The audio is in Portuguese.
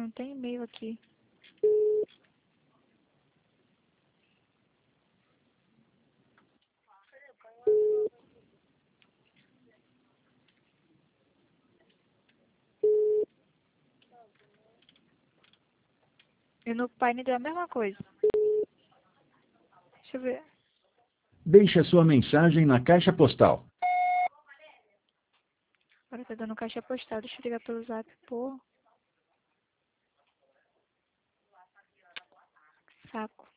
Não tem e-mail aqui. E no Paine deu a mesma coisa. Deixa eu ver. Deixe a sua mensagem na caixa postal. Agora tá dando caixa postal. Deixa eu ligar pelo zap, pô. Saco.